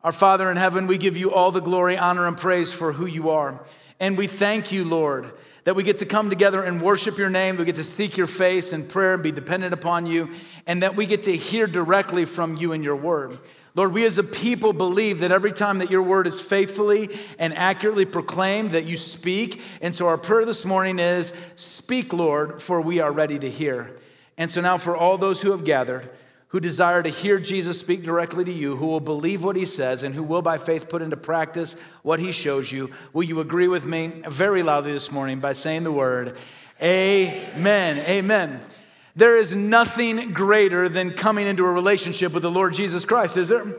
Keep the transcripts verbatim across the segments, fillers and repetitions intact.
Our Father in heaven, we give you all the glory, honor, and praise for who you are. And we thank you, Lord, that we get to come together and worship your name. We get to seek your face in prayer and be dependent upon you, and that we get to hear directly from you in your word. Lord, we as a people believe that every time that your word is faithfully and accurately proclaimed, that you speak. And so our prayer this morning is, speak, Lord, for we are ready to hear. And so now for all those who have gathered, who desire to hear Jesus speak directly to you, who will believe what he says, and who will by faith put into practice what he shows you, will you agree with me very loudly this morning by saying the word, amen, amen. There is nothing greater than coming into a relationship with the Lord Jesus Christ, is there?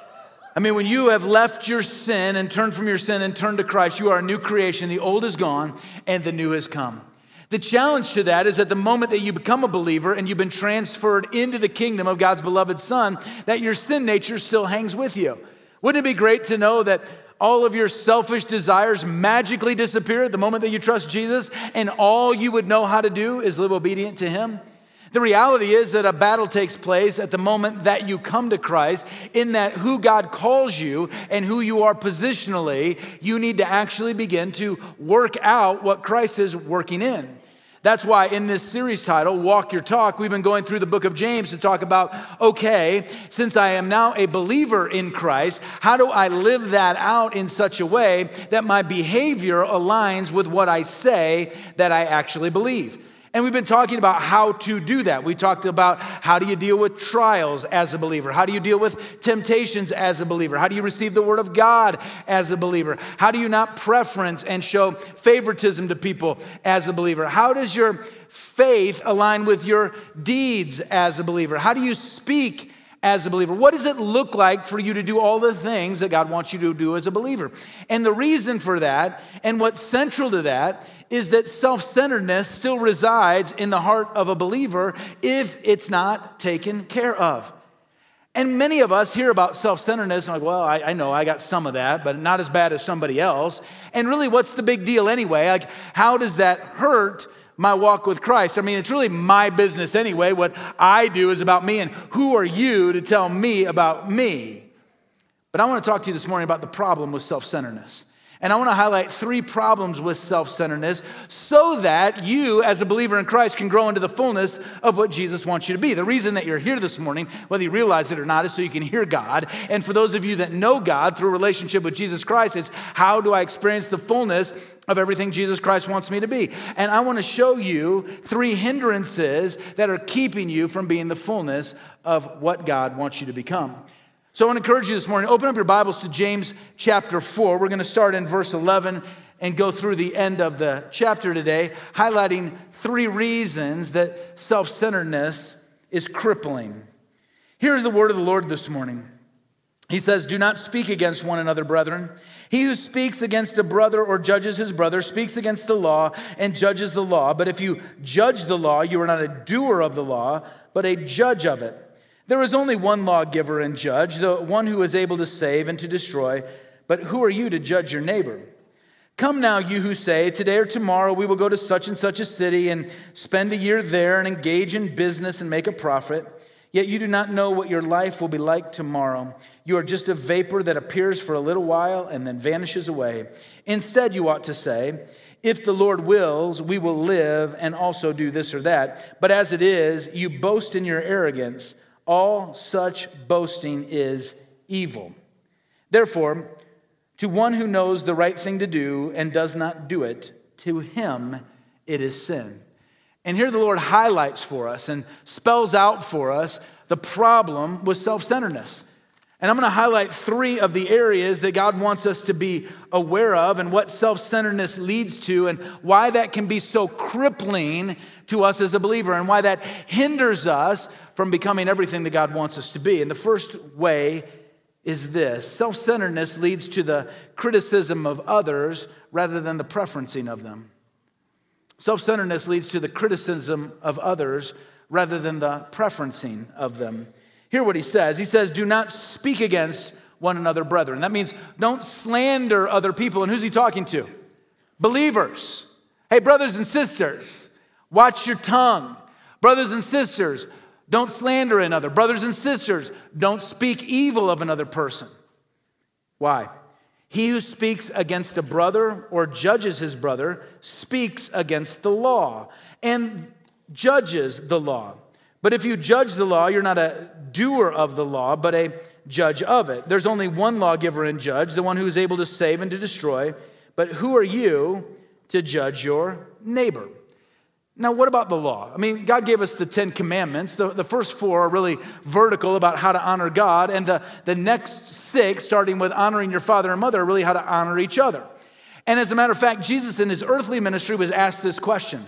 I mean, when you have left your sin and turned from your sin and turned to Christ, you are a new creation. The old is gone and the new has come. The challenge to that is at the moment that you become a believer and you've been transferred into the kingdom of God's beloved Son, that your sin nature still hangs with you. Wouldn't it be great to know that all of your selfish desires magically disappear at the moment that you trust Jesus, and all you would know how to do is live obedient to him? The reality is that a battle takes place at the moment that you come to Christ, in that who God calls you and who you are positionally, you need to actually begin to work out what Christ is working in. That's why in this series title, Walk Your Talk, we've been going through the book of James to talk about, okay, since I am now a believer in Christ, how do I live that out in such a way that my behavior aligns with what I say that I actually believe? And we've been talking about how to do that. We talked about how do you deal with trials as a believer? How do you deal with temptations as a believer? How do you receive the word of God as a believer? How do you not preference and show favoritism to people as a believer? How does your faith align with your deeds as a believer? How do you speak as a believer? What does it look like for you to do all the things that God wants you to do as a believer? And the reason for that, and what's central to that, is that self-centeredness still resides in the heart of a believer if it's not taken care of. And many of us hear about self-centeredness and like, well, I, I know I got some of that, but not as bad as somebody else. And really, what's the big deal anyway? Like, how does that hurt my walk with Christ? I mean, it's really my business anyway. What I do is about me, and who are you to tell me about me? But I want to talk to you this morning about the problem with self-centeredness. And I want to highlight three problems with self-centeredness so that you, as a believer in Christ, can grow into the fullness of what Jesus wants you to be. The reason that you're here this morning, whether you realize it or not, is so you can hear God. And for those of you that know God through a relationship with Jesus Christ, it's how do I experience the fullness of everything Jesus Christ wants me to be? And I want to show you three hindrances that are keeping you from being the fullness of what God wants you to become. So I want to encourage you this morning, open up your Bibles to James chapter four. We're going to start in verse eleven and go through the end of the chapter today, highlighting three reasons that self-centeredness is crippling. Here's the word of the Lord this morning. He says, do not speak against one another, brethren. He who speaks against a brother or judges his brother speaks against the law and judges the law. But if you judge the law, you are not a doer of the law, but a judge of it. There is only one lawgiver and judge, the one who is able to save and to destroy. But who are you to judge your neighbor? Come now, you who say, today or tomorrow we will go to such and such a city and spend a year there and engage in business and make a profit. Yet you do not know what your life will be like tomorrow. You are just a vapor that appears for a little while and then vanishes away. Instead, you ought to say, if the Lord wills, we will live and also do this or that. But as it is, you boast in your arrogance. All such boasting is evil. Therefore, to one who knows the right thing to do and does not do it, to him it is sin. And here the Lord highlights for us and spells out for us the problem with self-centeredness. And I'm going to highlight three of the areas that God wants us to be aware of and what self-centeredness leads to and why that can be so crippling to us as a believer and why that hinders us from becoming everything that God wants us to be. And the first way is this. Self-centeredness leads to the criticism of others rather than the preferencing of them. Self-centeredness leads to the criticism of others rather than the preferencing of them. Hear what he says. He says, do not speak against one another, brethren. That means don't slander other people. And who's he talking to? Believers. Hey, brothers and sisters, watch your tongue. Brothers and sisters, don't slander another. Brothers and sisters, don't speak evil of another person. Why? He who speaks against a brother or judges his brother speaks against the law and judges the law. But if you judge the law, you're not a doer of the law, but a judge of it. There's only one lawgiver and judge, the one who is able to save and to destroy. But who are you to judge your neighbor? Now, what about the law? I mean, God gave us the Ten Commandments. The, the first four are really vertical about how to honor God. And the, the next six, starting with honoring your father and mother, are really how to honor each other. And as a matter of fact, Jesus in his earthly ministry was asked this question: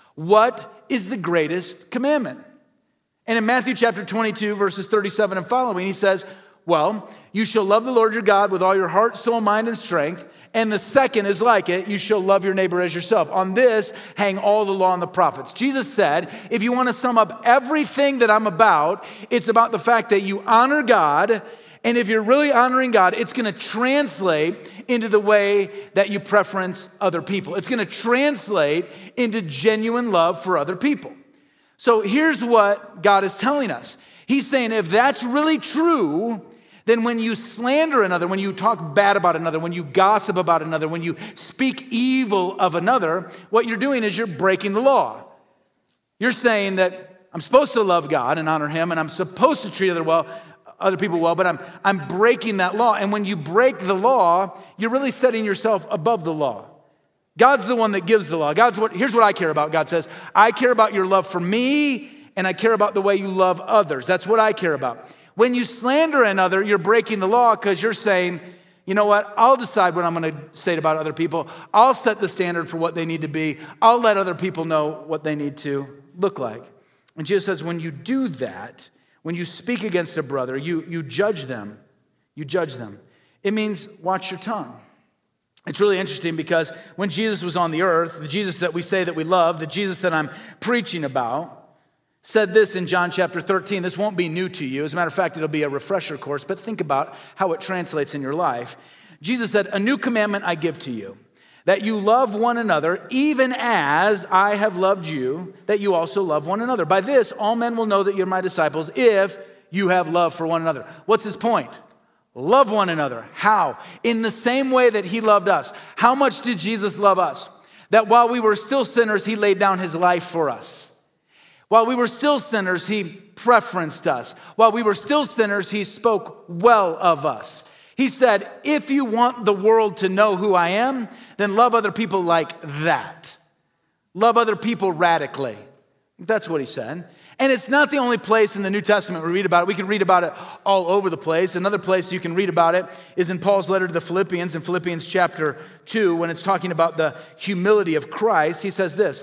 what is the greatest commandment? And in Matthew chapter twenty-two, verses thirty-seven and following, he says, well, you shall love the Lord your God with all your heart, soul, mind, and strength. And the second is like it, you shall love your neighbor as yourself. On this hang all the law and the prophets. Jesus said, if you want to sum up everything that I'm about, it's about the fact that you honor God. And if you're really honoring God, it's going to translate into the way that you preference other people. It's going to translate into genuine love for other people. So here's what God is telling us. He's saying if that's really true, then when you slander another, when you talk bad about another, when you gossip about another, when you speak evil of another, what you're doing is you're breaking the law. You're saying that I'm supposed to love God and honor him, and I'm supposed to treat other well, other people well, but I'm, I'm breaking that law. And when you break the law, you're really setting yourself above the law. God's the one that gives the law. God's what, here's what I care about. God says, I care about your love for me, and I care about the way you love others. That's what I care about. When you slander another, you're breaking the law because you're saying, you know what, I'll decide what I'm going to say about other people. I'll set the standard for what they need to be. I'll let other people know what they need to look like. And Jesus says, when you do that, when you speak against a brother, you, you judge them. You judge them. It means watch your tongue. It's really interesting because when Jesus was on the earth, the Jesus that we say that we love, the Jesus that I'm preaching about, said this in John chapter thirteen. This won't be new to you. As a matter of fact, it'll be a refresher course, but think about how it translates in your life. Jesus said, a new commandment I give to you, that you love one another, even as I have loved you, that you also love one another. By this, all men will know that you're my disciples if you have love for one another. What's his point? Love one another. How? In the same way that he loved us. How much did Jesus love us? That while we were still sinners, he laid down his life for us. While we were still sinners, he preferenced us. While we were still sinners, he spoke well of us. He said, if you want the world to know who I am, then love other people like that. Love other people radically. That's what he said. And it's not the only place in the New Testament we read about it. We can read about it all over the place. Another place you can read about it is in Paul's letter to the Philippians, in Philippians chapter two, when it's talking about the humility of Christ. He says this,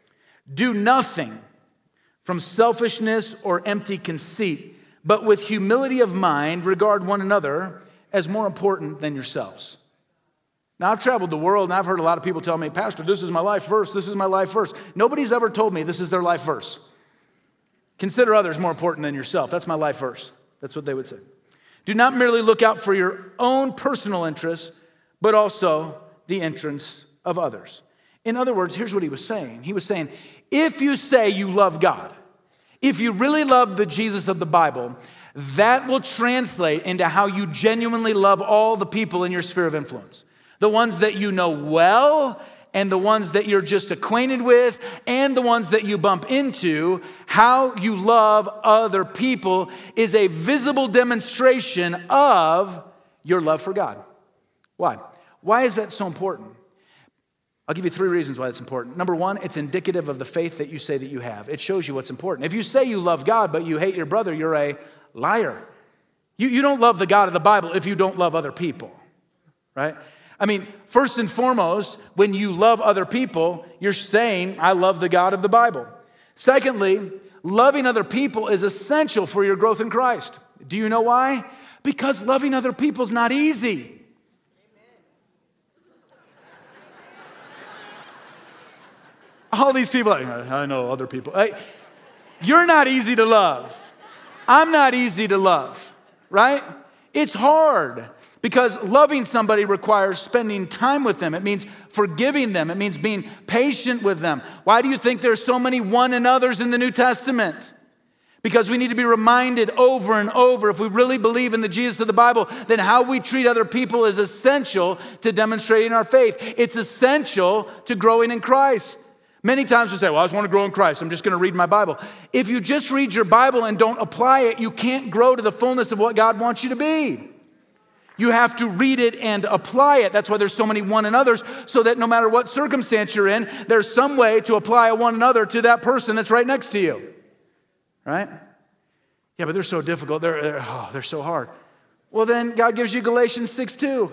do nothing from selfishness or empty conceit, but with humility of mind, regard one another as more important than yourselves. Now, I've traveled the world, and I've heard a lot of people tell me, Pastor, this is my life verse, this is my life verse. Nobody's ever told me this is their life verse. Consider others more important than yourself. That's my life verse. That's what they would say. Do not merely look out for your own personal interests, but also the interests of others. In other words, here's what he was saying. He was saying, if you say you love God, if you really love the Jesus of the Bible, that will translate into how you genuinely love all the people in your sphere of influence. The ones that you know well, and the ones that you're just acquainted with, and the ones that you bump into. How you love other people is a visible demonstration of your love for God. Why? Why is that so important? I'll give you three reasons why it's important. Number one, it's indicative of the faith that you say that you have. It shows you what's important. If you say you love God, but you hate your brother, you're a liar. You, you don't love the God of the Bible if you don't love other people, right? I mean, first and foremost, when you love other people, you're saying, I love the God of the Bible. Secondly, loving other people is essential for your growth in Christ. Do you know why? Because loving other people is not easy. All these people, I know other people. You're not easy to love. I'm not easy to love, right? It's hard because loving somebody requires spending time with them. It means forgiving them. It means being patient with them. Why do you think there's so many one another's in the New Testament? Because we need to be reminded over and over, if we really believe in the Jesus of the Bible, then how we treat other people is essential to demonstrating our faith. It's essential to growing in Christ. Many times we say, well, I just want to grow in Christ. I'm just going to read my Bible. If you just read your Bible and don't apply it, you can't grow to the fullness of what God wants you to be. You have to read it and apply it. That's why there's so many one another's, so that no matter what circumstance you're in, there's some way to apply a one another to that person that's right next to you. Right? Yeah, but they're so difficult. They're, they're, oh, they're so hard. Well, then God gives you Galatians six two.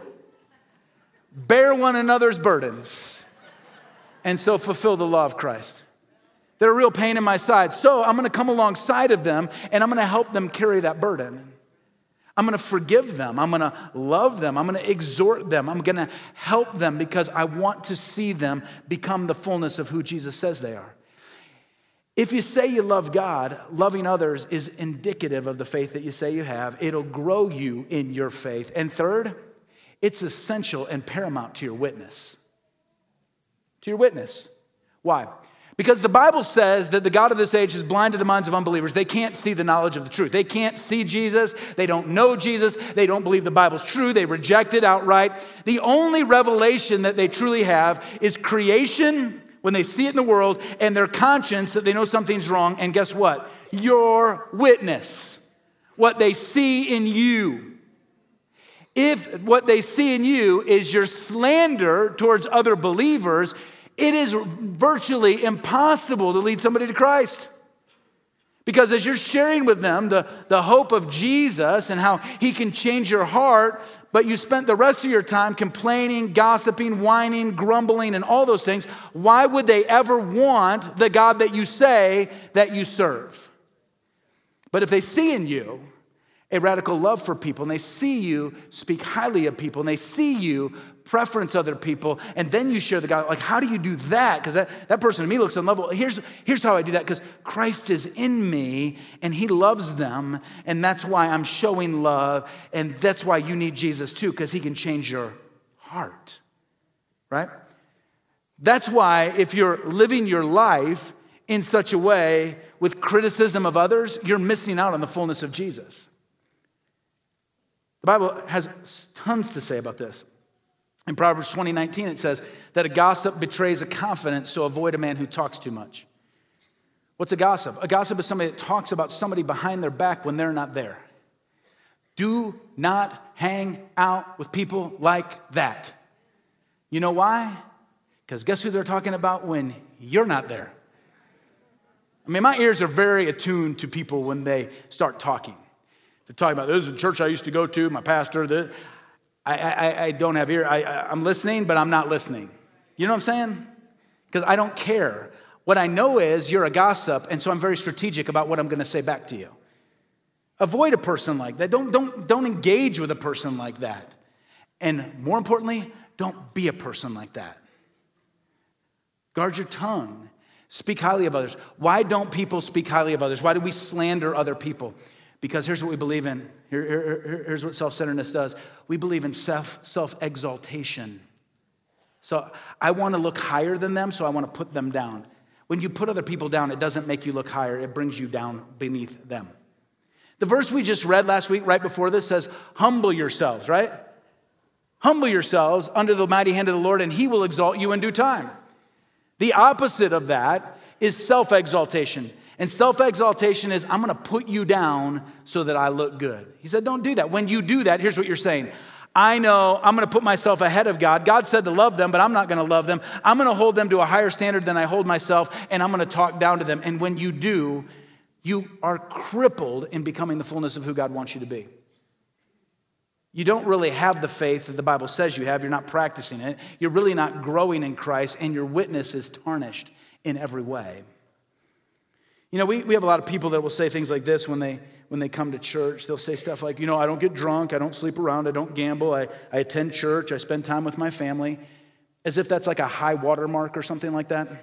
Bear one another's burdens, and so fulfill the law of Christ. They're a real pain in my side. So I'm going to come alongside of them, and I'm going to help them carry that burden. I'm going to forgive them. I'm going to love them. I'm going to exhort them. I'm going to help them because I want to see them become the fullness of who Jesus says they are. If you say you love God, loving others is indicative of the faith that you say you have. It'll grow you in your faith. And third, it's essential and paramount to your witness. To your witness. Why? Because the Bible says that the God of this age has blinded the minds of unbelievers. They can't see the knowledge of the truth. They can't see Jesus. They don't know Jesus. They don't believe the Bible's true. They reject it outright. The only revelation that they truly have is creation, when they see it in the world, and their conscience that they know something's wrong. And guess what? Your witness. What they see in you. If what they see in you is your slander towards other believers, it is virtually impossible to lead somebody to Christ. Because as you're sharing with them the, the hope of Jesus and how he can change your heart, but you spent the rest of your time complaining, gossiping, whining, grumbling, and all those things, why would they ever want the God that you say that you serve? But if they see in you a radical love for people, and they see you speak highly of people, and they see you preference other people, and then you share the gospel. Like, how do you do that? Because that, that person to me looks unlovable. Here's, here's how I do that, because Christ is in me, and he loves them, and that's why I'm showing love, and that's why you need Jesus too, because he can change your heart, right? That's why if you're living your life in such a way with criticism of others, you're missing out on the fullness of Jesus. The Bible has tons to say about this. In Proverbs twenty nineteen, it says that a gossip betrays a confidence, so avoid a man who talks too much. What's a gossip? A gossip is somebody that talks about somebody behind their back when they're not there. Do not hang out with people like that. You know why? Because guess who they're talking about when you're not there? I mean, my ears are very attuned to people when they start talking. They're talking about, this is a church I used to go to, my pastor. The, I, I, I don't have ear. I, I'm listening, but I'm not listening. You know what I'm saying? Because I don't care. What I know is you're a gossip, and so I'm very strategic about what I'm going to say back to you. Avoid a person like that. Don't, don't, don't engage with a person like that. And more importantly, don't be a person like that. Guard your tongue. Speak highly of others. Why don't people speak highly of others? Why do we slander other people? Because here's what we believe in. Here, here, here's what self-centeredness does. We believe in self, self-exaltation. So I want to look higher than them, so I want to put them down. When you put other people down, it doesn't make you look higher. It brings you down beneath them. The verse we just read last week, right before this, says, humble yourselves, right? Humble yourselves under the mighty hand of the Lord, and he will exalt you in due time. The opposite of that is self-exaltation. And self-exaltation is, I'm going to put you down so that I look good. He said, don't do that. When you do that, here's what you're saying. I know I'm going to put myself ahead of God. God said to love them, but I'm not going to love them. I'm going to hold them to a higher standard than I hold myself, and I'm going to talk down to them. And when you do, you are crippled in becoming the fullness of who God wants you to be. You don't really have the faith that the Bible says you have. You're not practicing it. You're really not growing in Christ, and your witness is tarnished in every way. You know, we, we have a lot of people that will say things like this when they when they come to church. They'll say stuff like, you know, I don't get drunk, I don't sleep around, I don't gamble, I, I attend church, I spend time with my family, as if that's like a high watermark or something like that.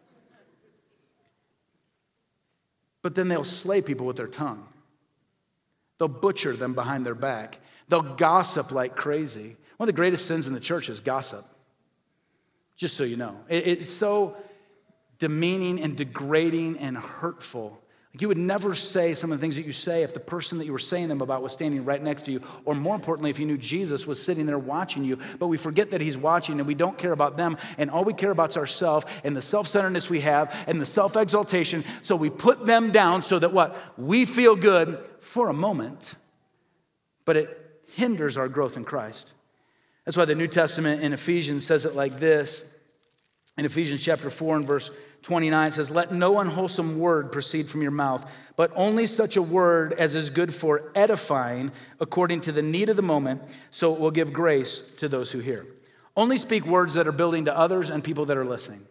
But then they'll slay people with their tongue. They'll butcher them behind their back. They'll gossip like crazy. One of the greatest sins in the church is gossip. Just so you know. It, it's so demeaning and degrading and hurtful. Like you would never say some of the things that you say if the person that you were saying them about was standing right next to you, or more importantly, if you knew Jesus was sitting there watching you. But we forget that he's watching and we don't care about them, and all we care about is ourselves and the self-centeredness we have and the self-exaltation. So we put them down so that what? We feel good for a moment, but it hinders our growth in Christ. That's why the New Testament in Ephesians says it like this. In Ephesians chapter four and verse twenty-nine, it says, "Let no unwholesome word proceed from your mouth, but only such a word as is good for edifying according to the need of the moment, so it will give grace to those who hear." Only speak words that are building to others and people that are listening.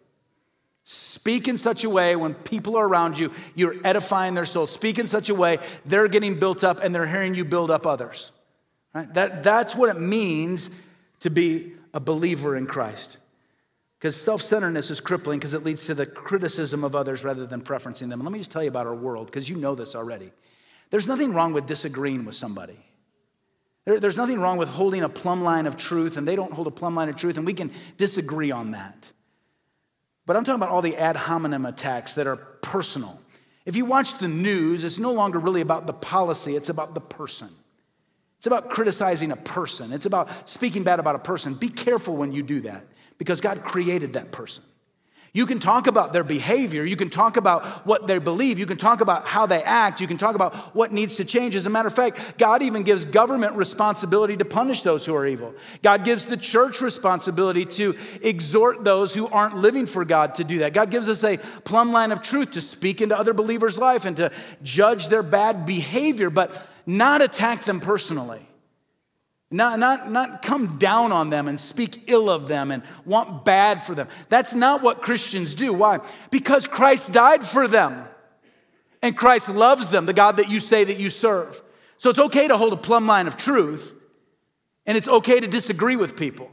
Speak in such a way when people are around you, you're edifying their soul. Speak in such a way they're getting built up and they're hearing you build up others. Right? That, that's what it means to be a believer in Christ. Because self-centeredness is crippling because it leads to the criticism of others rather than preferencing them. And let me just tell you about our world, because you know this already. There's nothing wrong with disagreeing with somebody. There, there's nothing wrong with holding a plumb line of truth, and they don't hold a plumb line of truth, and we can disagree on that. But I'm talking about all the ad hominem attacks that are personal. If you watch the news, it's no longer really about the policy, it's about the person. It's about criticizing a person. It's about speaking bad about a person. Be careful when you do that, because God created that person. You can talk about their behavior. You can talk about what they believe. You can talk about how they act. You can talk about what needs to change. As a matter of fact, God even gives government responsibility to punish those who are evil. God gives the church responsibility to exhort those who aren't living for God to do that. God gives us a plumb line of truth to speak into other believers' life and to judge their bad behavior, but not attack them personally. Not, not, not come down on them and speak ill of them and want bad for them. That's not what Christians do. Why? Because Christ died for them. And Christ loves them, the God that you say that you serve. So it's okay to hold a plumb line of truth. And it's okay to disagree with people.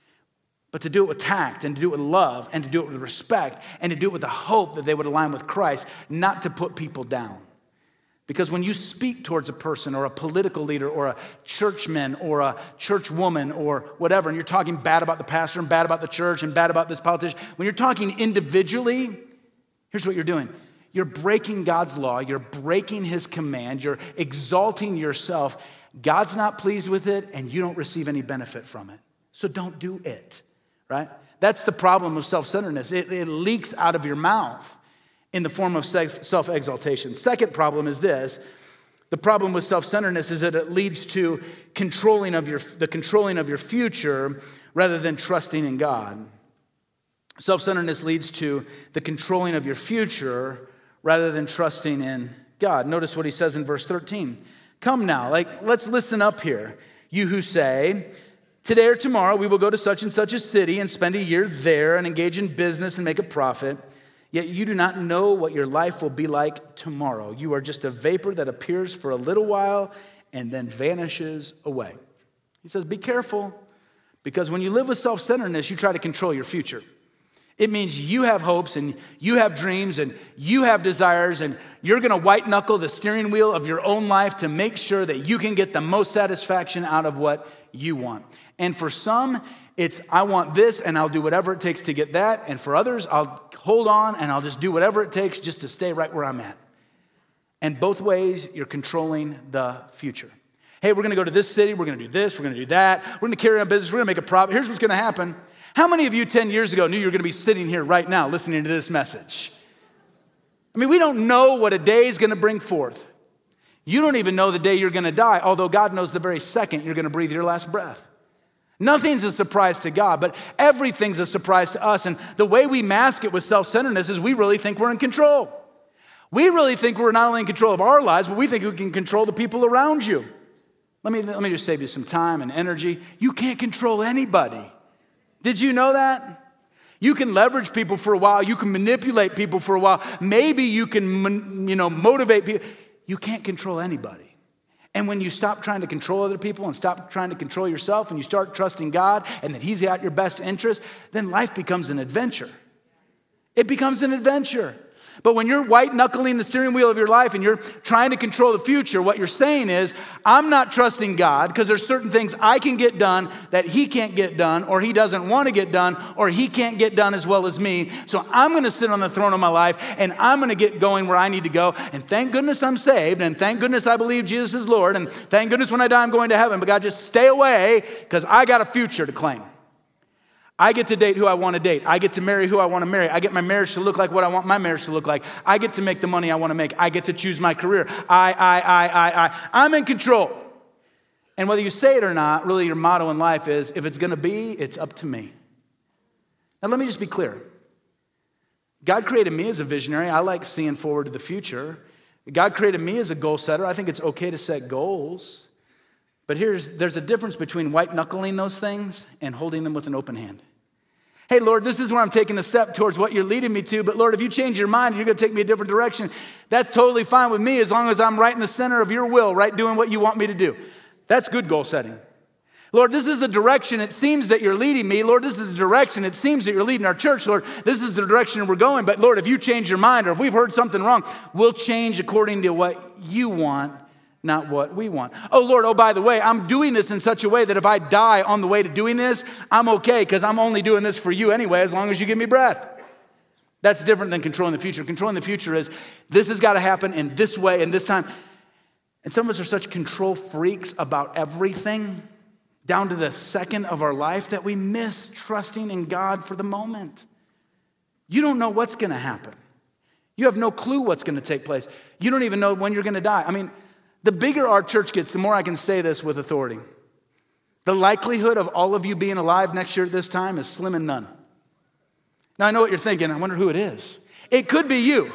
But to do it with tact and to do it with love and to do it with respect and to do it with the hope that they would align with Christ, not to put people down. Because when you speak towards a person or a political leader or a churchman or a churchwoman or whatever, and you're talking bad about the pastor and bad about the church and bad about this politician, when you're talking individually, here's what you're doing. You're breaking God's law. You're breaking his command. You're exalting yourself. God's not pleased with it, and you don't receive any benefit from it. So don't do it, right? That's the problem of self-centeredness. It, it leaks out of your mouth in the form of self-exaltation. Second problem is this. The problem with self-centeredness is that it leads to controlling of your, the controlling of your future rather than trusting in God. Self-centeredness leads to the controlling of your future rather than trusting in God. Notice what he says in verse thirteen. Come now, like, let's listen up here. You who say, today or tomorrow we will go to such and such a city and spend a year there and engage in business and make a profit. Yet you do not know what your life will be like tomorrow. You are just a vapor that appears for a little while and then vanishes away. He says, be careful, because when you live with self-centeredness, you try to control your future. It means you have hopes and you have dreams and you have desires, and you're going to white knuckle the steering wheel of your own life to make sure that you can get the most satisfaction out of what you want. And for some, it's, I want this and I'll do whatever it takes to get that. And for others, I'll hold on and I'll just do whatever it takes just to stay right where I'm at. And both ways, you're controlling the future. Hey, we're going to go to this city. We're going to do this. We're going to do that. We're going to carry on business. We're going to make a profit. Here's what's going to happen. How many of you ten years ago knew you were going to be sitting here right now listening to this message? I mean, we don't know what a day is going to bring forth. You don't even know the day you're going to die, although God knows the very second you're going to breathe your last breath. Nothing's a surprise to God, but everything's a surprise to us. And the way we mask it with self-centeredness is we really think we're in control. We really think we're not only in control of our lives, but we think we can control the people around you. Let me, let me just save you some time and energy. You can't control anybody. Did you know that? You can leverage people for a while. You can manipulate people for a while. Maybe you can, you know, motivate people. You can't control anybody. And when you stop trying to control other people and stop trying to control yourself and you start trusting God and that he's got your best interest, then life becomes an adventure. It becomes an adventure. But when you're white-knuckling the steering wheel of your life and you're trying to control the future, what you're saying is, I'm not trusting God because there's certain things I can get done that he can't get done, or he doesn't want to get done, or he can't get done as well as me. So I'm going to sit on the throne of my life and I'm going to get going where I need to go. And thank goodness I'm saved, and thank goodness I believe Jesus is Lord, and thank goodness when I die I'm going to heaven. But God, just stay away because I got a future to claim. I get to date who I want to date. I get to marry who I want to marry. I get my marriage to look like what I want my marriage to look like. I get to make the money I want to make. I get to choose my career. I, I, I, I, I. I'm in control. And whether you say it or not, really your motto in life is, if it's going to be, it's up to me. Now let me just be clear. God created me as a visionary. I like seeing forward to the future. God created me as a goal setter. I think it's okay to set goals. But here's there's a difference between white-knuckling those things and holding them with an open hand. Hey, Lord, this is where I'm taking a step towards what you're leading me to. But Lord, if you change your mind and you're going to take me a different direction, that's totally fine with me as long as I'm right in the center of your will, right, doing what you want me to do. That's good goal setting. Lord, this is the direction it seems that you're leading me. Lord, this is the direction it seems that you're leading our church. Lord, this is the direction we're going. But Lord, if you change your mind or if we've heard something wrong, we'll change according to what you want, not what we want. Oh, Lord, oh, by the way, I'm doing this in such a way that if I die on the way to doing this, I'm okay because I'm only doing this for you anyway, as long as you give me breath. That's different than controlling the future. Controlling the future is, this has got to happen in this way and this time. And some of us are such control freaks about everything, down to the second of our life, that we miss trusting in God for the moment. You don't know what's going to happen. You have no clue what's going to take place. You don't even know when you're going to die. I mean, the bigger our church gets, the more I can say this with authority. The likelihood of all of you being alive next year at this time is slim and none. Now, I know what you're thinking. I wonder who it is. It could be you.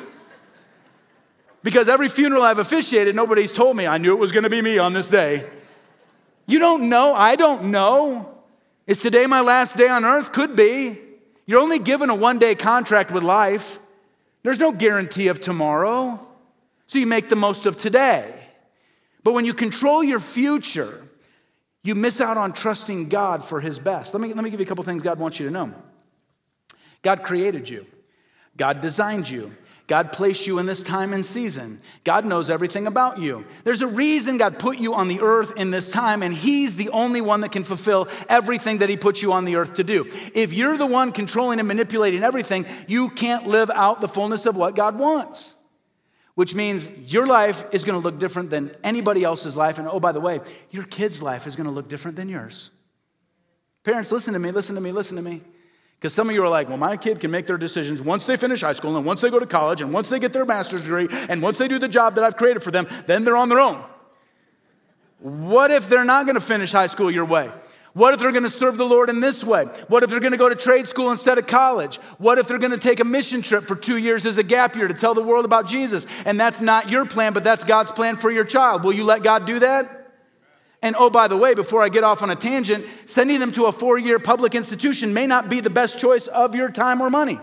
Because every funeral I've officiated, nobody's told me I knew it was going to be me on this day. You don't know. I don't know. Is today my last day on earth? Could be. You're only given a one-day contract with life. There's no guarantee of tomorrow. So you make the most of today. But when you control your future, you miss out on trusting God for his best. Let me, let me give you a couple things God wants you to know. God created you. God designed you. God placed you in this time and season. God knows everything about you. There's a reason God put you on the earth in this time, and he's the only one that can fulfill everything that he put you on the earth to do. If you're the one controlling and manipulating everything, you can't live out the fullness of what God wants. Which means your life is going to look different than anybody else's life. And oh, by the way, your kid's life is going to look different than yours. Parents, listen to me, listen to me, listen to me. Because some of you are like, well, my kid can make their decisions once they finish high school and once they go to college and once they get their master's degree and once they do the job that I've created for them, then they're on their own. What if they're not going to finish high school your way? What if they're going to serve the Lord in this way? What if they're going to go to trade school instead of college? What if they're going to take a mission trip for two years as a gap year to tell the world about Jesus? And that's not your plan, but that's God's plan for your child. Will you let God do that? And oh, by the way, before I get off on a tangent, sending them to a four-year public institution may not be the best choice of your time or money.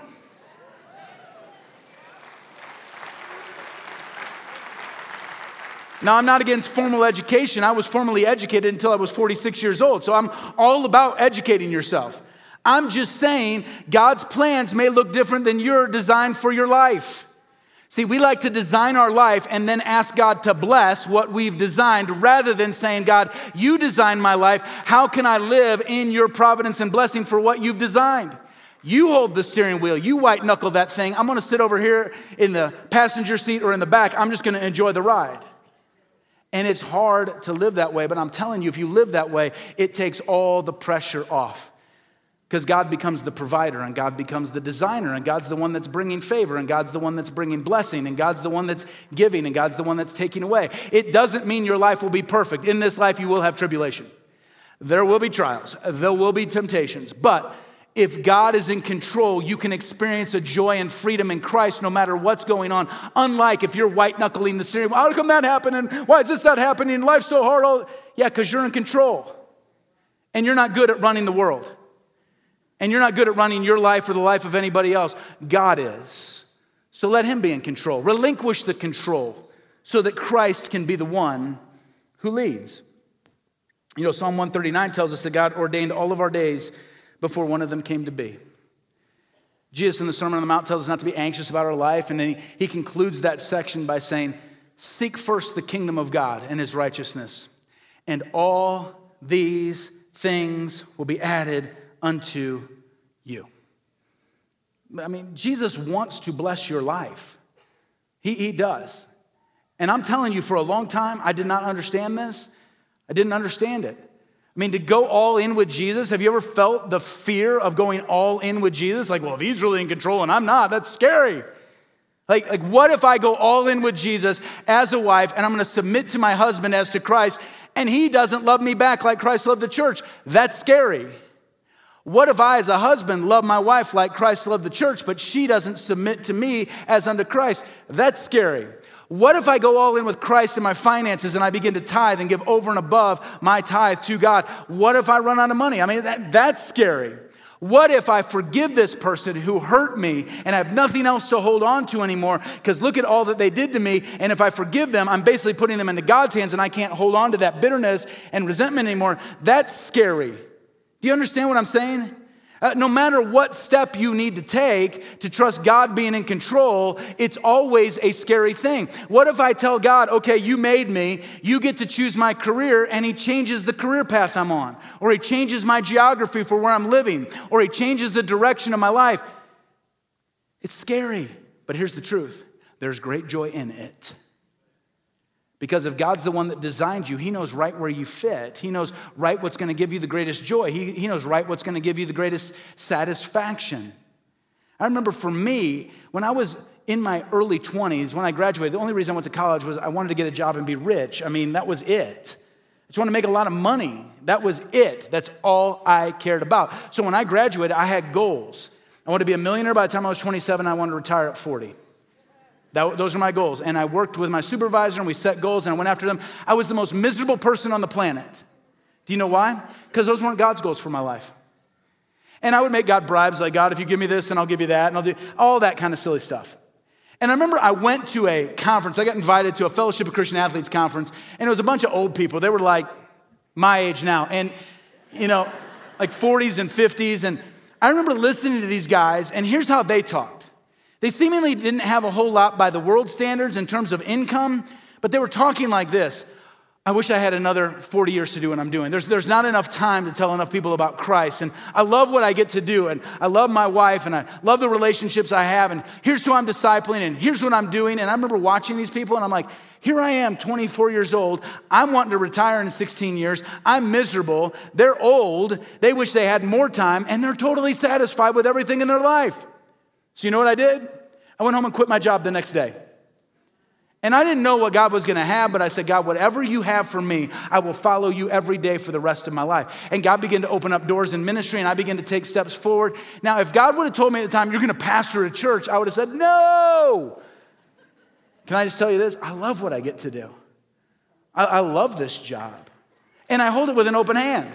Now, I'm not against formal education. I was formally educated until I was forty-six years old. So I'm all about educating yourself. I'm just saying God's plans may look different than your design for your life. See, we like to design our life and then ask God to bless what we've designed rather than saying, God, you designed my life. How can I live in your providence and blessing for what you've designed? You hold the steering wheel. You white knuckle that thing. I'm going to sit over here in the passenger seat or in the back. I'm just going to enjoy the ride. And it's hard to live that way, but I'm telling you, if you live that way, it takes all the pressure off. Because God becomes the provider, and God becomes the designer, and God's the one that's bringing favor, and God's the one that's bringing blessing, and God's the one that's giving, and God's the one that's taking away. It doesn't mean your life will be perfect. In this life, you will have tribulation. There will be trials. There will be temptations. But if God is in control, you can experience a joy and freedom in Christ no matter what's going on. Unlike if you're white-knuckling the steering wheel. How come that happened? And why is this not happening? Life's so hard. Oh, yeah, because you're in control. And you're not good at running the world. And you're not good at running your life or the life of anybody else. God is. So let him be in control. Relinquish the control so that Christ can be the one who leads. You know, Psalm one thirty-nine tells us that God ordained all of our days before one of them came to be. Jesus in the Sermon on the Mount tells us not to be anxious about our life, and then he, he concludes that section by saying, seek first the kingdom of God and his righteousness, and all these things will be added unto you. I mean, Jesus wants to bless your life. He, he does. And I'm telling you, for a long time, I did not understand this. I didn't understand it. I mean, to go all in with Jesus, have you ever felt the fear of going all in with Jesus? Like, well, if he's really in control and I'm not, that's scary. Like, like what if I go all in with Jesus as a wife and I'm going to submit to my husband as to Christ and he doesn't love me back like Christ loved the church? That's scary. What if I, as a husband, love my wife like Christ loved the church, but she doesn't submit to me as unto Christ? That's scary. What if I go all in with Christ in my finances and I begin to tithe and give over and above my tithe to God? What if I run out of money? I mean, that, that's scary. What if I forgive this person who hurt me and I have nothing else to hold on to anymore because look at all that they did to me, and if I forgive them, I'm basically putting them into God's hands and I can't hold on to that bitterness and resentment anymore. That's scary. Do you understand what I'm saying? Uh, no matter what step you need to take to trust God being in control, it's always a scary thing. What if I tell God, okay, you made me, you get to choose my career, and he changes the career path I'm on, or he changes my geography for where I'm living, or he changes the direction of my life? It's scary, but here's the truth. There's great joy in it. Because if God's the one that designed you, he knows right where you fit. He knows right what's going to give you the greatest joy. He, he knows right what's going to give you the greatest satisfaction. I remember for me, when I was in my early twenties, when I graduated, the only reason I went to college was I wanted to get a job and be rich. I mean, that was it. I just wanted to make a lot of money. That was it. That's all I cared about. So when I graduated, I had goals. I wanted to be a millionaire by the time I was twenty-seven. I wanted to retire at forty. That, those are my goals. And I worked with my supervisor and we set goals and I went after them. I was the most miserable person on the planet. Do you know why? Because those weren't God's goals for my life. And I would make God bribes like, God, if you give me this, then I'll give you that. And I'll do all that kind of silly stuff. And I remember I went to a conference. I got invited to a Fellowship of Christian Athletes conference. And it was a bunch of old people. They were like my age now. And, you know, like forties and fifties. And I remember listening to these guys. And here's how they talked. They seemingly didn't have a whole lot by the world standards in terms of income, but they were talking like this. I wish I had another forty years to do what I'm doing. There's, there's not enough time to tell enough people about Christ. And I love what I get to do. And I love my wife. And I love the relationships I have. And here's who I'm discipling. And here's what I'm doing. And I remember watching these people. And I'm like, here I am, twenty-four years old. I'm wanting to retire in sixteen years. I'm miserable. They're old. They wish they had more time. And they're totally satisfied with everything in their life. So you know what I did? I went home and quit my job the next day. And I didn't know what God was going to have, but I said, God, whatever you have for me, I will follow you every day for the rest of my life. And God began to open up doors in ministry, and I began to take steps forward. Now, if God would have told me at the time, you're going to pastor a church, I would have said, no. Can I just tell you this? I love what I get to do. I, I love this job. And I hold it with an open hand.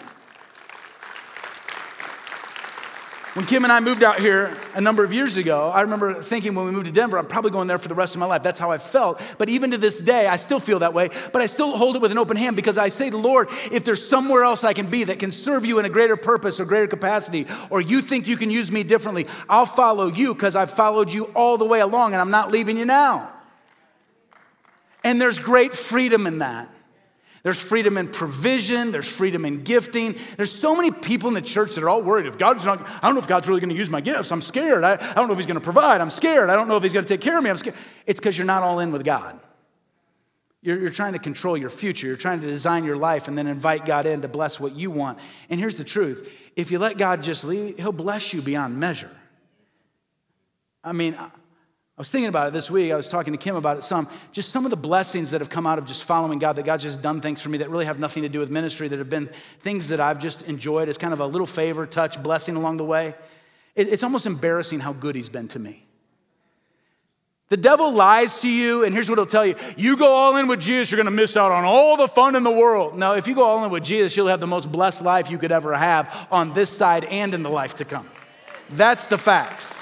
When Kim and I moved out here a number of years ago, I remember thinking when we moved to Denver, I'm probably going there for the rest of my life. That's how I felt. But even to this day, I still feel that way. But I still hold it with an open hand because I say to the Lord, if there's somewhere else I can be that can serve you in a greater purpose or greater capacity, or you think you can use me differently, I'll follow you because I've followed you all the way along and I'm not leaving you now. And there's great freedom in that. There's freedom in provision. There's freedom in gifting. There's so many people in the church that are all worried. If God's not, I don't know if God's really going to use my gifts. I'm scared. I, I don't know if he's going to provide. I'm scared. I don't know if he's going to take care of me. I'm scared. It's because you're not all in with God. You're, you're trying to control your future. You're trying to design your life and then invite God in to bless what you want. And here's the truth. If you let God just lead, he'll bless you beyond measure. I mean, I was thinking about it this week. I was talking to Kim about it some. Just some of the blessings that have come out of just following God, that God's just done things for me that really have nothing to do with ministry, that have been things that I've just enjoyed as kind of a little favor, touch, blessing along the way. It, it's almost embarrassing how good he's been to me. The devil lies to you, and here's what he'll tell you. You go all in with Jesus, you're going to miss out on all the fun in the world. No, if you go all in with Jesus, you'll have the most blessed life you could ever have on this side and in the life to come. That's the facts.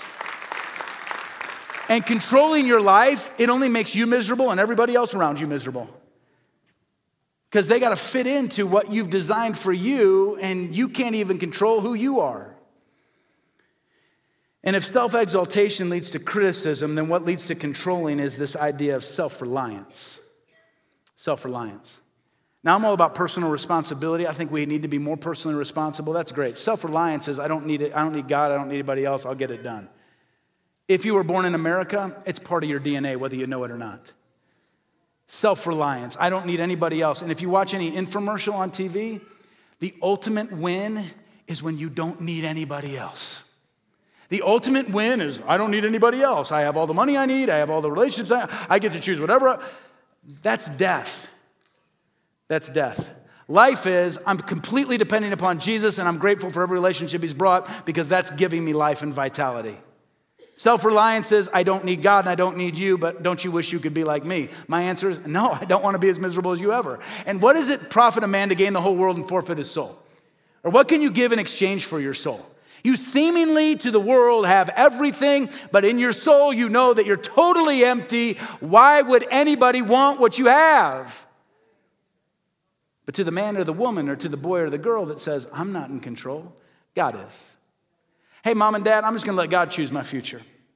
And controlling your life, it only makes you miserable and everybody else around you miserable. Because they got to fit into what you've designed for you, and you can't even control who you are. And if self-exaltation leads to criticism, then what leads to controlling is this idea of self-reliance. Self-reliance. Now, I'm all about personal responsibility. I think we need to be more personally responsible. That's great. Self-reliance is I don't need it. I don't need God. I don't need anybody else. I'll get it done. If you were born in America, it's part of your D N A, whether you know it or not. Self-reliance. I don't need anybody else. And if you watch any infomercial on T V, the ultimate win is when you don't need anybody else. The ultimate win is I don't need anybody else. I have all the money I need. I have all the relationships. I, I get to choose whatever. That's death. That's death. Life is I'm completely depending upon Jesus, and I'm grateful for every relationship he's brought because that's giving me life and vitality. Self-reliance is I don't need God and I don't need you, but don't you wish you could be like me? My answer is no, I don't want to be as miserable as you ever. And what does it profit a man to gain the whole world and forfeit his soul? Or what can you give in exchange for your soul? You seemingly to the world have everything, but in your soul you know that you're totally empty. Why would anybody want what you have? But to the man or the woman or to the boy or the girl that says, I'm not in control, God is. Hey, mom and dad, I'm just going to let God choose my future.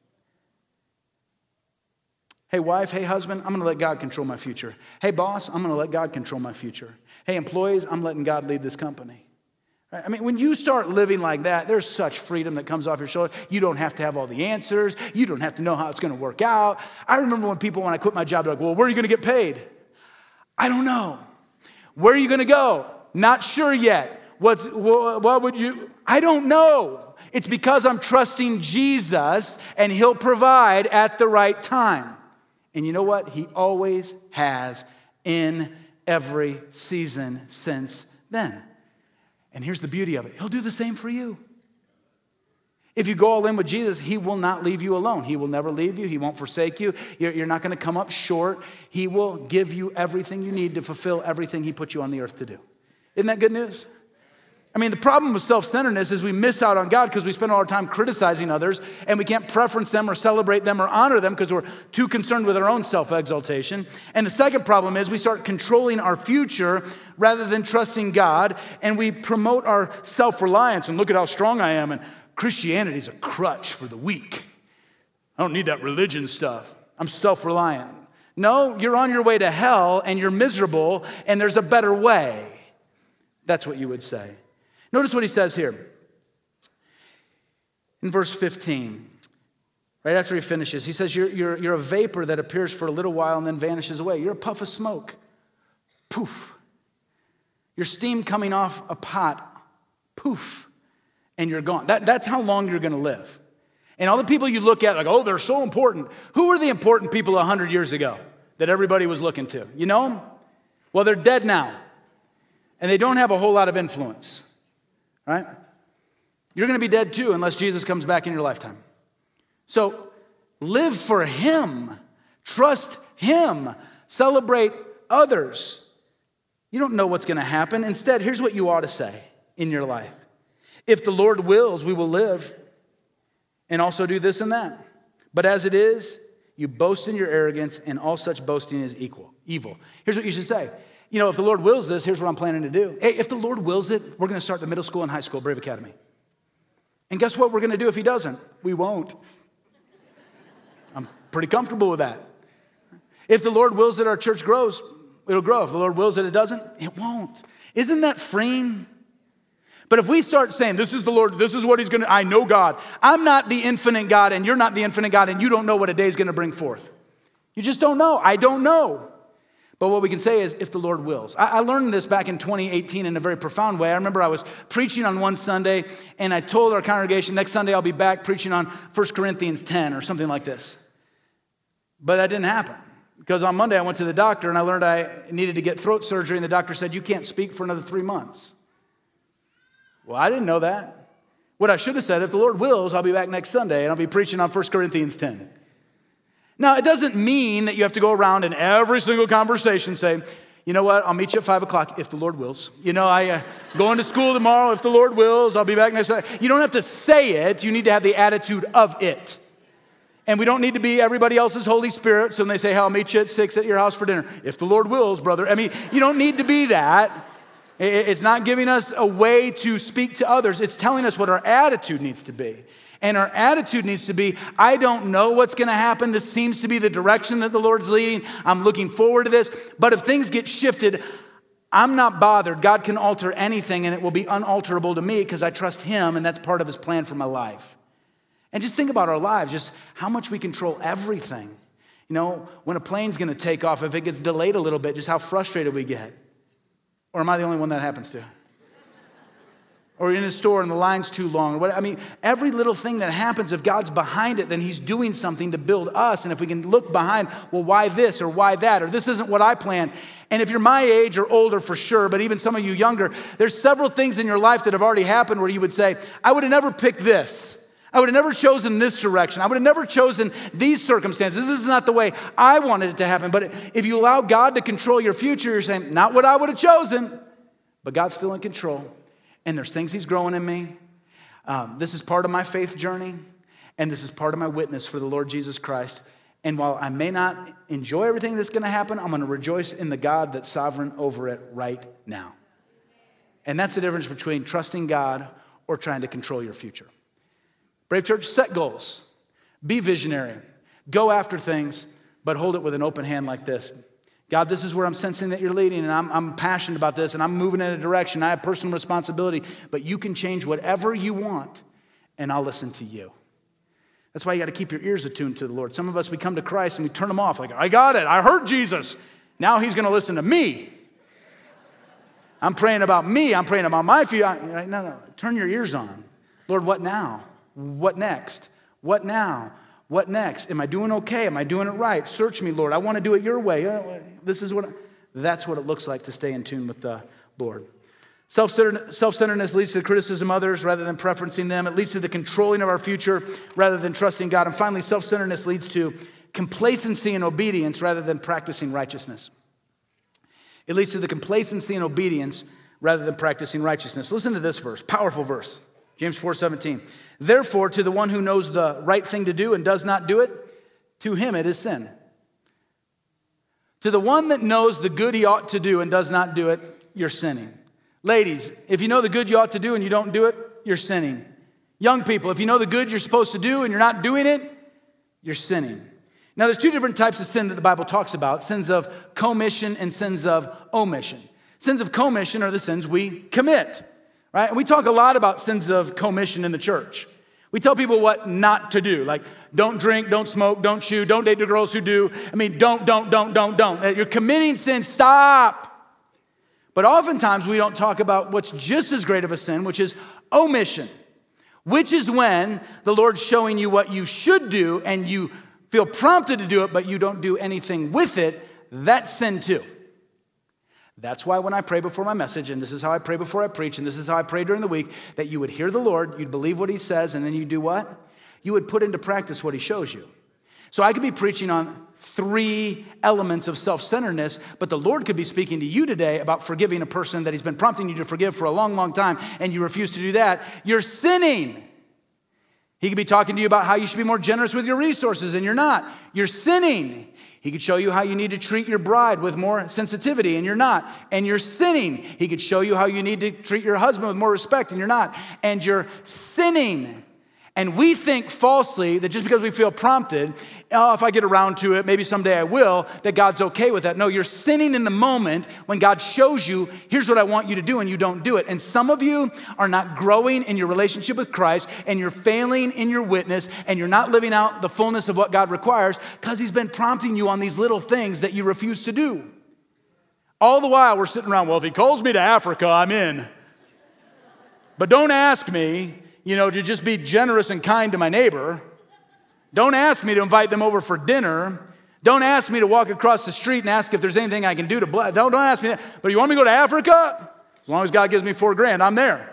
Hey, wife, hey, husband, I'm going to let God control my future. Hey, boss, I'm going to let God control my future. Hey, employees, I'm letting God lead this company. Right? I mean, when you start living like that, there's such freedom that comes off your shoulder. You don't have to have all the answers. You don't have to know how it's going to work out. I remember when people, when I quit my job, they're like, well, where are you going to get paid? I don't know. Where are you going to go? Not sure yet. What's, what would you, I don't know. It's because I'm trusting Jesus and he'll provide at the right time. And you know what? He always has in every season since then. And here's the beauty of it. He'll do the same for you. If you go all in with Jesus, he will not leave you alone. He will never leave you. He won't forsake you. You're, you're not going to come up short. He will give you everything you need to fulfill everything he put you on the earth to do. Isn't that good news? I mean, the problem with self-centeredness is we miss out on God because we spend all our time criticizing others and we can't preference them or celebrate them or honor them because we're too concerned with our own self-exaltation. And the second problem is we start controlling our future rather than trusting God, and we promote our self-reliance and look at how strong I am, and Christianity is a crutch for the weak. I don't need that religion stuff. I'm self-reliant. No, you're on your way to hell and you're miserable and there's a better way. That's what you would say. Notice what he says here. In verse fifteen, right after he finishes, he says, you're, you're, you're a vapor that appears for a little while and then vanishes away. You're a puff of smoke. Poof. Your steam coming off a pot. Poof. And you're gone. That, that's how long you're going to live. And all the people you look at, like, oh, they're so important. Who were the important people one hundred years ago that everybody was looking to? You know them? Well, they're dead now. And they don't have a whole lot of influence. Right? You're going to be dead too unless Jesus comes back in your lifetime. So live for him. Trust him. Celebrate others. You don't know what's going to happen. Instead, here's what you ought to say in your life. If the Lord wills, we will live and also do this and that. But as it is, you boast in your arrogance, and all such boasting is equal, evil. Here's what you should say. You know, if the Lord wills this, here's what I'm planning to do. Hey, if the Lord wills it, we're going to start the middle school and high school, Brave Academy. And guess what we're going to do if he doesn't? We won't. I'm pretty comfortable with that. If the Lord wills that our church grows, it'll grow. If the Lord wills that it doesn't, it won't. Isn't that freeing? But if we start saying, this is the Lord, this is what he's going to, I know God. I'm not the infinite God, and you're not the infinite God, and you don't know what a day is going to bring forth. You just don't know. I don't know. But what we can say is, if the Lord wills. I, I learned this back in twenty eighteen in a very profound way. I remember I was preaching on one Sunday, and I told our congregation, next Sunday I'll be back preaching on First Corinthians ten or something like this. But that didn't happen. Because on Monday I went to the doctor, and I learned I needed to get throat surgery, and the doctor said, you can't speak for another three months. Well, I didn't know that. What I should have said, if the Lord wills, I'll be back next Sunday, and I'll be preaching on First Corinthians ten. Now, it doesn't mean that you have to go around in every single conversation say, you know what, I'll meet you at five o'clock if the Lord wills. You know, I uh, going to school tomorrow if the Lord wills. I'll be back next Sunday. You don't have to say it. You need to have the attitude of it. And we don't need to be everybody else's Holy Spirit. So when they say, hey, I'll meet you at six at your house for dinner. If the Lord wills, brother. I mean, you don't need to be that. It's not giving us a way to speak to others. It's telling us what our attitude needs to be. And our attitude needs to be, I don't know what's going to happen. This seems to be the direction that the Lord's leading. I'm looking forward to this. But if things get shifted, I'm not bothered. God can alter anything and it will be unalterable to me because I trust him and that's part of his plan for my life. And just think about our lives, just how much we control everything. You know, when a plane's going to take off, if it gets delayed a little bit, just how frustrated we get. Or am I the only one that happens to? Or in a store and the line's too long. Or what, I mean, every little thing that happens, if God's behind it, then he's doing something to build us. And if we can look behind, well, why this or why that? Or this isn't what I planned. And if you're my age or older for sure, but even some of you younger, there's several things in your life that have already happened where you would say, I would have never picked this. I would have never chosen this direction. I would have never chosen these circumstances. This is not the way I wanted it to happen. But if you allow God to control your future, you're saying, not what I would have chosen, but God's still in control. And there's things he's growing in me. Um, this is part of my faith journey. And this is part of my witness for the Lord Jesus Christ. And while I may not enjoy everything that's going to happen, I'm going to rejoice in the God that's sovereign over it right now. And that's the difference between trusting God or trying to control your future. Brave Church, set goals. Be visionary. Go after things, but hold it with an open hand like this. God, this is where I'm sensing that you're leading, and I'm, I'm passionate about this, and I'm moving in a direction. I have personal responsibility, but you can change whatever you want, and I'll listen to you. That's why you got to keep your ears attuned to the Lord. Some of us, we come to Christ, and we turn them off. Like, I got it. I heard Jesus. Now he's going to listen to me. I'm praying about me. I'm praying about my future. No, no. Turn your ears on. Lord, what now? What next? What now? What next? Am I doing okay? Am I doing it right? Search me, Lord. I want to do it your way. This is what, that's what it looks like to stay in tune with the Lord. Self-centeredness leads to criticism of others rather than preferencing them. It leads to the controlling of our future rather than trusting God. And finally, self-centeredness leads to complacency and obedience rather than practicing righteousness. It leads to the complacency and obedience rather than practicing righteousness. Listen to this verse, powerful verse. James four seventeen. Therefore, to the one who knows the right thing to do and does not do it, to him it is sin. To the one that knows the good he ought to do and does not do it, you're sinning. Ladies, if you know the good you ought to do and you don't do it, you're sinning. Young people, if you know the good you're supposed to do and you're not doing it, you're sinning. Now, there's two different types of sin that the Bible talks about, sins of commission and sins of omission. Sins of commission are the sins we commit. Right? And we talk a lot about sins of commission in the church. We tell people what not to do, like don't drink, don't smoke, don't chew, don't date the girls who do. I mean, don't, don't, don't, don't, don't. You're committing sin, stop. But oftentimes we don't talk about what's just as great of a sin, which is omission, which is when the Lord's showing you what you should do and you feel prompted to do it, but you don't do anything with it. That's sin too. That's why when I pray before my message, and this is how I pray before I preach, and this is how I pray during the week, that you would hear the Lord, you'd believe what he says, and then you do what? You would put into practice what he shows you. So I could be preaching on three elements of self-centeredness, but the Lord could be speaking to you today about forgiving a person that he's been prompting you to forgive for a long, long time, and you refuse to do that. You're sinning. He could be talking to you about how you should be more generous with your resources, and you're not. You're sinning. He could show you how you need to treat your bride with more sensitivity, and you're not. And you're sinning. He could show you how you need to treat your husband with more respect, and you're not. And you're sinning. And we think falsely that just because we feel prompted, oh, if I get around to it, maybe someday I will, that God's okay with that. No, you're sinning in the moment when God shows you, here's what I want you to do, and you don't do it. And some of you are not growing in your relationship with Christ, and you're failing in your witness, and you're not living out the fullness of what God requires because he's been prompting you on these little things that you refuse to do. All the while we're sitting around, well, if he calls me to Africa, I'm in. But don't ask me, you know, to just be generous and kind to my neighbor. Don't ask me to invite them over for dinner. Don't ask me to walk across the street and ask if there's anything I can do to bless. Don't, don't ask me that. But you want me to go to Africa? As long as God gives me four grand, I'm there.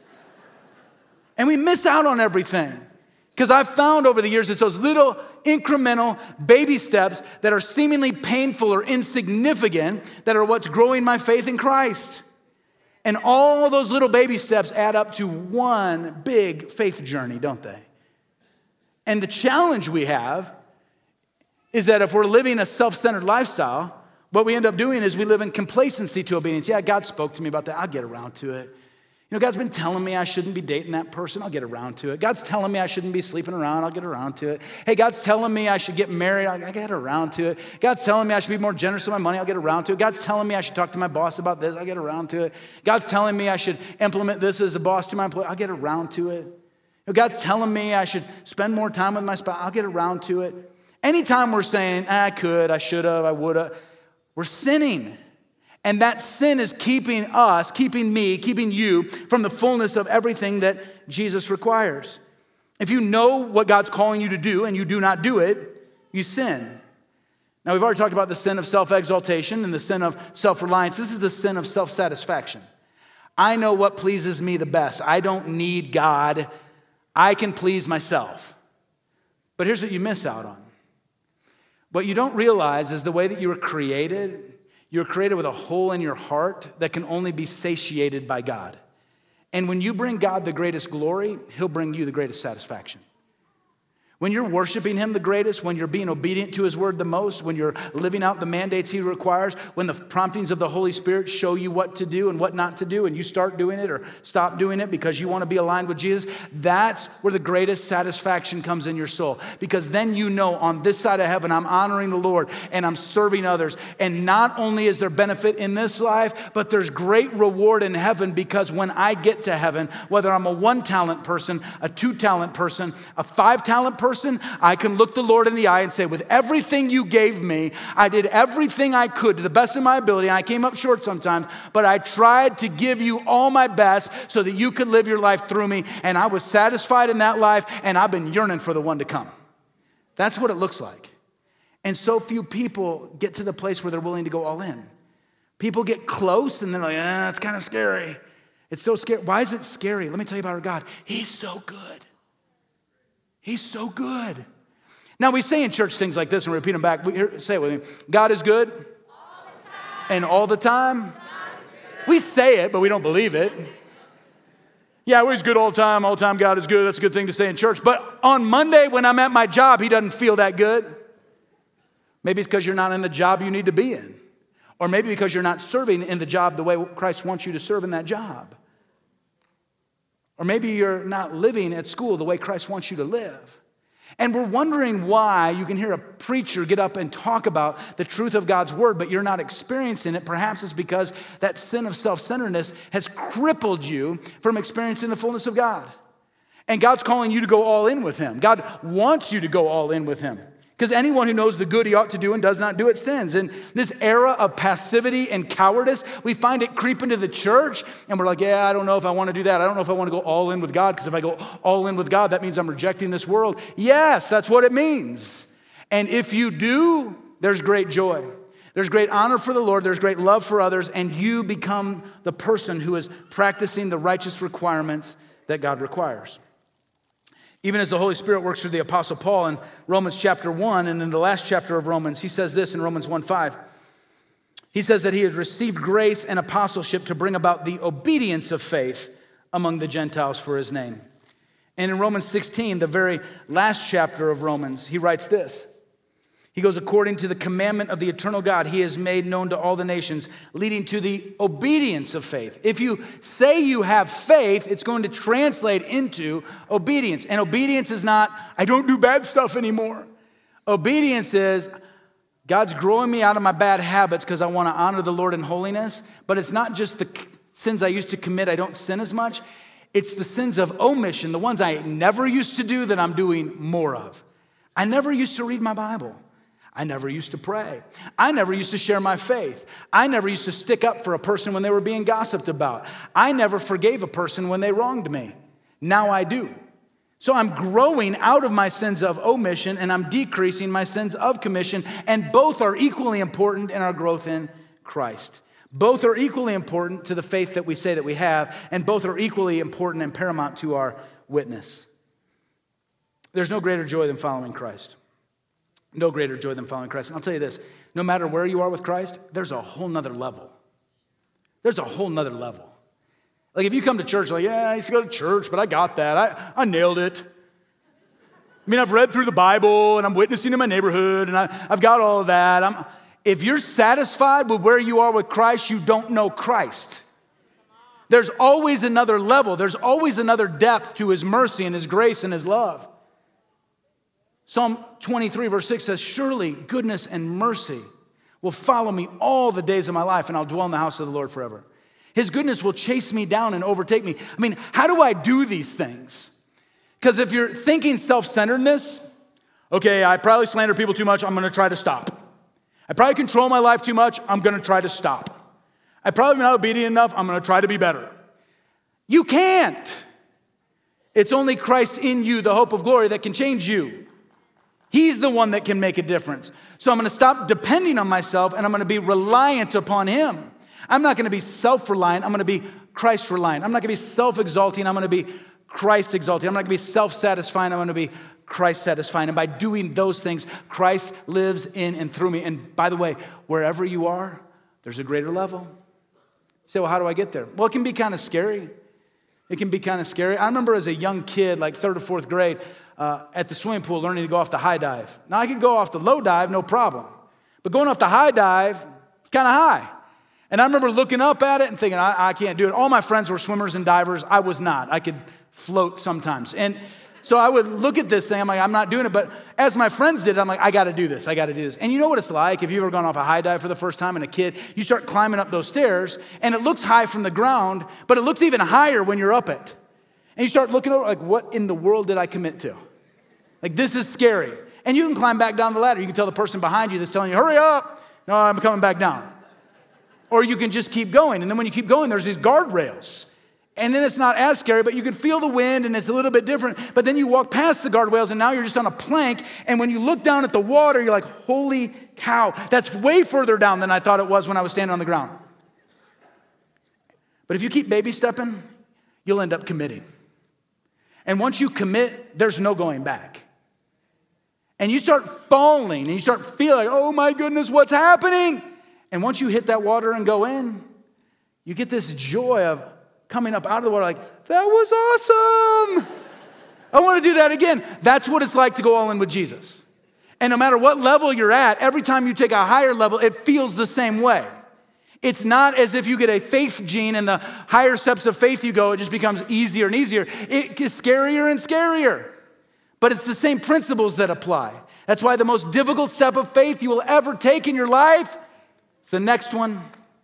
And we miss out on everything. Because I've found over the years it's those little incremental baby steps that are seemingly painful or insignificant that are what's growing my faith in Christ. And all those little baby steps add up to one big faith journey, don't they? And the challenge we have is that if we're living a self-centered lifestyle, what we end up doing is we live in complacency to obedience. Yeah, God spoke to me about that. I'll get around to it. You know, God's been telling me I shouldn't be dating that person. I'll get around to it. God's telling me I shouldn't be sleeping around. I'll get around to it. Hey, God's telling me I should get married. I'll get around to it. God's telling me I should be more generous with my money. I'll get around to it. God's telling me I should talk to my boss about this. I'll get around to it. God's telling me I should implement this as a boss to my employee. I'll get around to it. You know, God's telling me I should spend more time with my spouse. I'll get around to it. Anytime we're saying, I could, I should have, I would have, we're sinning. And that sin is keeping us, keeping me, keeping you from the fullness of everything that Jesus requires. If you know what God's calling you to do and you do not do it, you sin. Now, we've already talked about the sin of self-exaltation and the sin of self-reliance. This is the sin of self-satisfaction. I know what pleases me the best. I don't need God. I can please myself. But here's what you miss out on. What you don't realize is the way that you were created. You're created with a hole in your heart that can only be satiated by God. And when you bring God the greatest glory, he'll bring you the greatest satisfaction. When you're worshiping him the greatest, when you're being obedient to his word the most, when you're living out the mandates he requires, when the promptings of the Holy Spirit show you what to do and what not to do, and you start doing it or stop doing it because you want to be aligned with Jesus, that's where the greatest satisfaction comes in your soul. Because then you know on this side of heaven, I'm honoring the Lord and I'm serving others. And not only is there benefit in this life, but there's great reward in heaven, because when I get to heaven, whether I'm a one-talent person, a two-talent person, a five-talent person, I can look the Lord in the eye and say, with everything you gave me, I did everything I could to the best of my ability. And I came up short sometimes, but I tried to give you all my best so that you could live your life through me. And I was satisfied in that life, and I've been yearning for the one to come. That's what it looks like. And so few people get to the place where they're willing to go all in. People get close and they're like, ah, it's kind of scary. It's so scary. Why is it scary? Let me tell you about our God. He's so good. He's so good. Now, we say in church things like this and we repeat them back. We, here, say it with me. God is good. All the time. And all the time. We say it, but we don't believe it. Yeah, well, he's good all the time. All the time, God is good. That's a good thing to say in church. But on Monday, when I'm at my job, he doesn't feel that good. Maybe it's because you're not in the job you need to be in. Or maybe because you're not serving in the job the way Christ wants you to serve in that job. Or maybe you're not living at school the way Christ wants you to live. And we're wondering why you can hear a preacher get up and talk about the truth of God's word, but you're not experiencing it. Perhaps it's because that sin of self-centeredness has crippled you from experiencing the fullness of God. And God's calling you to go all in with him. God wants you to go all in with him. Because anyone who knows the good he ought to do and does not do it sins. And this era of passivity and cowardice, we find it creep into the church. And we're like, yeah, I don't know if I want to do that. I don't know if I want to go all in with God. Because if I go all in with God, that means I'm rejecting this world. Yes, that's what it means. And if you do, there's great joy. There's great honor for the Lord. There's great love for others. And you become the person who is practicing the righteous requirements that God requires. Even as the Holy Spirit works through the Apostle Paul in Romans chapter one, and in the last chapter of Romans, he says this in Romans one five. He says that he has received grace and apostleship to bring about the obedience of faith among the Gentiles for his name. And in Romans sixteen, the very last chapter of Romans, he writes this. He goes, according to the commandment of the eternal God, he has made known to all the nations, leading to the obedience of faith. If you say you have faith, it's going to translate into obedience. And obedience is not, I don't do bad stuff anymore. Obedience is, God's growing me out of my bad habits because I want to honor the Lord in holiness. But it's not just the sins I used to commit, I don't sin as much. It's the sins of omission, the ones I never used to do that I'm doing more of. I never used to read my Bible. I never used to pray. I never used to share my faith. I never used to stick up for a person when they were being gossiped about. I never forgave a person when they wronged me. Now I do. So I'm growing out of my sins of omission and I'm decreasing my sins of commission, and both are equally important in our growth in Christ. Both are equally important to the faith that we say that we have, and both are equally important and paramount to our witness. There's no greater joy than following Christ. No greater joy than following Christ. And I'll tell you this, no matter where you are with Christ, there's a whole nother level. There's a whole nother level. Like if you come to church, like, yeah, I used to go to church, but I got that. I, I nailed it. I mean, I've read through the Bible, and I'm witnessing in my neighborhood, and I, I've got all of that. I'm, if you're satisfied with where you are with Christ, you don't know Christ. There's always another level. There's always another depth to his mercy and his grace and his love. Psalm twenty-three verse six says, surely goodness and mercy will follow me all the days of my life, and I'll dwell in the house of the Lord forever. His goodness will chase me down and overtake me. I mean, how do I do these things? Because if you're thinking self-centeredness, okay, I probably slander people too much, I'm gonna try to stop. I probably control my life too much, I'm gonna try to stop. I probably am not obedient enough, I'm gonna try to be better. You can't. It's only Christ in you, the hope of glory, that can change you. He's the one that can make a difference. So I'm gonna stop depending on myself and I'm gonna be reliant upon him. I'm not gonna be self-reliant, I'm gonna be Christ-reliant. I'm not gonna be self-exalting, I'm gonna be Christ-exalting. I'm not gonna be self-satisfying, I'm gonna be Christ-satisfying. And by doing those things, Christ lives in and through me. And by the way, wherever you are, there's a greater level. You say, well, how do I get there? Well, it can be kind of scary. It can be kind of scary. I remember as a young kid, like third or fourth grade, uh, at the swimming pool, learning to go off the high dive. Now, I could go off the low dive, no problem. But going off the high dive, it's kind of high. And I remember looking up at it and thinking, I, I can't do it. All my friends were swimmers and divers. I was not. I could float sometimes. And so I would look at this thing, I'm like, I'm not doing it. But as my friends did, I'm like, I got to do this. I got to do this. And you know what it's like if you've ever gone off a high dive for the first time and a kid, you start climbing up those stairs and it looks high from the ground, but it looks even higher when you're up it. And you start looking over like, what in the world did I commit to? Like, this is scary. And you can climb back down the ladder. You can tell the person behind you that's telling you, hurry up. No, I'm coming back down. Or you can just keep going. And then when you keep going, there's these guardrails. And then it's not as scary, but you can feel the wind and it's a little bit different. But then you walk past the guardrails and now you're just on a plank. And when you look down at the water, you're like, holy cow, that's way further down than I thought it was when I was standing on the ground. But if you keep baby stepping, you'll end up committing. And once you commit, there's no going back. And you start falling and you start feeling, oh my goodness, what's happening? And once you hit that water and go in, you get this joy of coming up out of the water like, that was awesome. I want to do that again. That's what it's like to go all in with Jesus. And no matter what level you're at, every time you take a higher level, it feels the same way. It's not as if you get a faith gene and the higher steps of faith you go, it just becomes easier and easier. It gets scarier and scarier. But it's the same principles that apply. That's why the most difficult step of faith you will ever take in your life, it's the next one.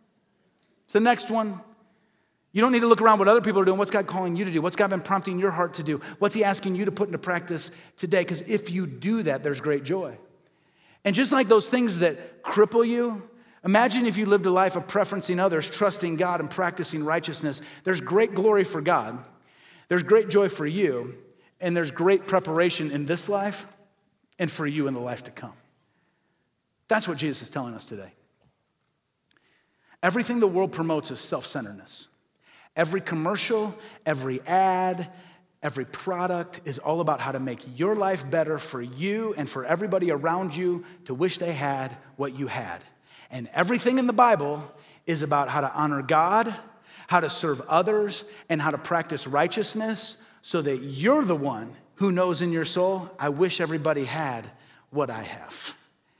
It's the next one. You don't need to look around what other people are doing. What's God calling you to do? What's God been prompting your heart to do? What's he asking you to put into practice today? Because if you do that, there's great joy. And just like those things that cripple you, imagine if you lived a life of preferencing others, trusting God, and practicing righteousness. There's great glory for God. There's great joy for you. And there's great preparation in this life and for you in the life to come. That's what Jesus is telling us today. Everything the world promotes is self-centeredness. Every commercial, every ad, every product is all about how to make your life better for you and for everybody around you to wish they had what you had. And everything in the Bible is about how to honor God, how to serve others, and how to practice righteousness so that you're the one who knows in your soul, I wish everybody had what I have.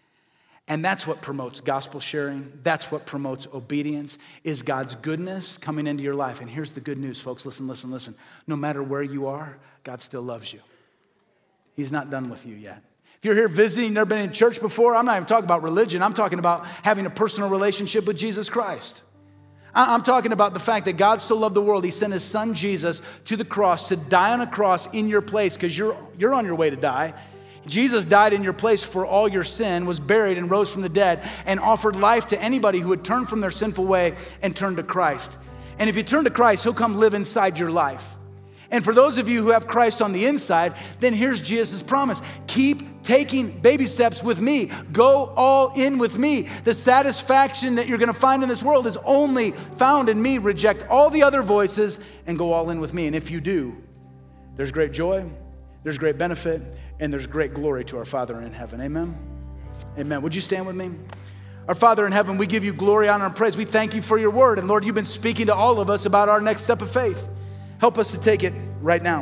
And that's what promotes gospel sharing. That's what promotes obedience, is God's goodness coming into your life. And here's the good news, folks. Listen, listen, listen. No matter where you are, God still loves you. He's not done with you yet. If you're here visiting, never been in church before, I'm not even talking about religion. I'm talking about having a personal relationship with Jesus Christ. I'm talking about the fact that God so loved the world, he sent his son Jesus to the cross to die on a cross in your place because you're, you're on your way to die. Jesus died in your place for all your sin, was buried and rose from the dead, and offered life to anybody who would turn from their sinful way and turn to Christ. And if you turn to Christ, he'll come live inside your life. And for those of you who have Christ on the inside, then here's Jesus' promise. Keep taking baby steps with me. Go all in with me. The satisfaction that you're going to find in this world is only found in me. Reject all the other voices and go all in with me. And if you do, there's great joy, there's great benefit, and there's great glory to our Father in heaven. Amen? Amen. Would you stand with me? Our Father in heaven, we give you glory, honor, and praise. We thank you for your word. And Lord, you've been speaking to all of us about our next step of faith. Help us to take it right now.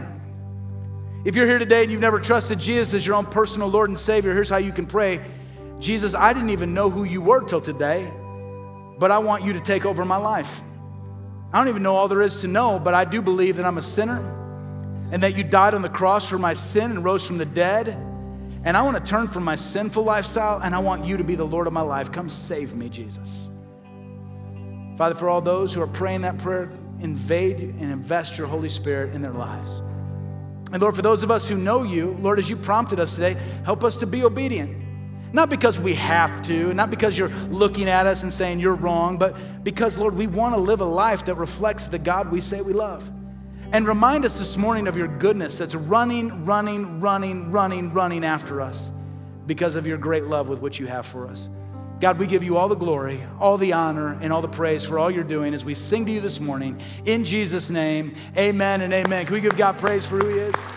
If you're here today and you've never trusted Jesus as your own personal Lord and Savior, here's how you can pray. Jesus, I didn't even know who you were till today, but I want you to take over my life. I don't even know all there is to know, but I do believe that I'm a sinner and that you died on the cross for my sin and rose from the dead. And I want to turn from my sinful lifestyle, and I want you to be the Lord of my life. Come save me, Jesus. Father, for all those who are praying that prayer, invade and invest your Holy Spirit in their lives. And Lord, for those of us who know you, Lord, as you prompted us today, help us to be obedient. Not because we have to, not because you're looking at us and saying you're wrong, but because, Lord, we want to live a life that reflects the God we say we love. And remind us this morning of your goodness that's running, running, running, running, running after us because of your great love with which you have for us. God, we give you all the glory, all the honor, and all the praise for all you're doing as we sing to you this morning. In Jesus' name, amen and amen. Can we give God praise for who he is?